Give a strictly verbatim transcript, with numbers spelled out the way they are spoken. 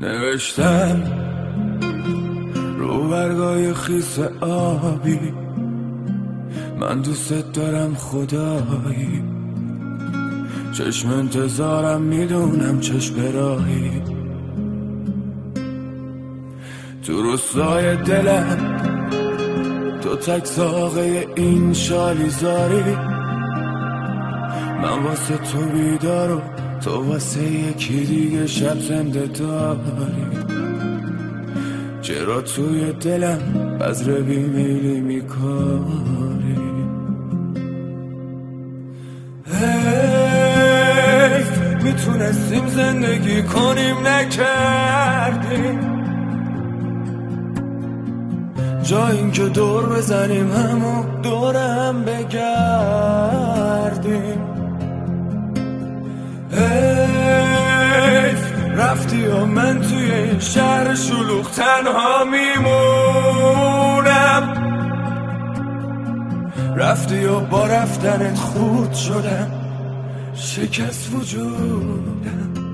نوشتم رو برگای خیس آبی، من دوست دارم خدایی، چشم انتظارم میدونم چشم راهی، تو روستای دلم تو تک ساقه این شالیزاری، من واسه تو بیدار و تو واسه یکی دیگه شب زنده داری. چرا توی دلم بذر بیمیلی میکاری؟ هی میتونستیم زندگی کنیم نکردیم، جا این که دور بزنیم همو دورم بگردیم. حیف رفتی و من توی این شهر شلوغ تنها میمونم، رفتی و با رفتنت خورد شدم، شکست وجودم.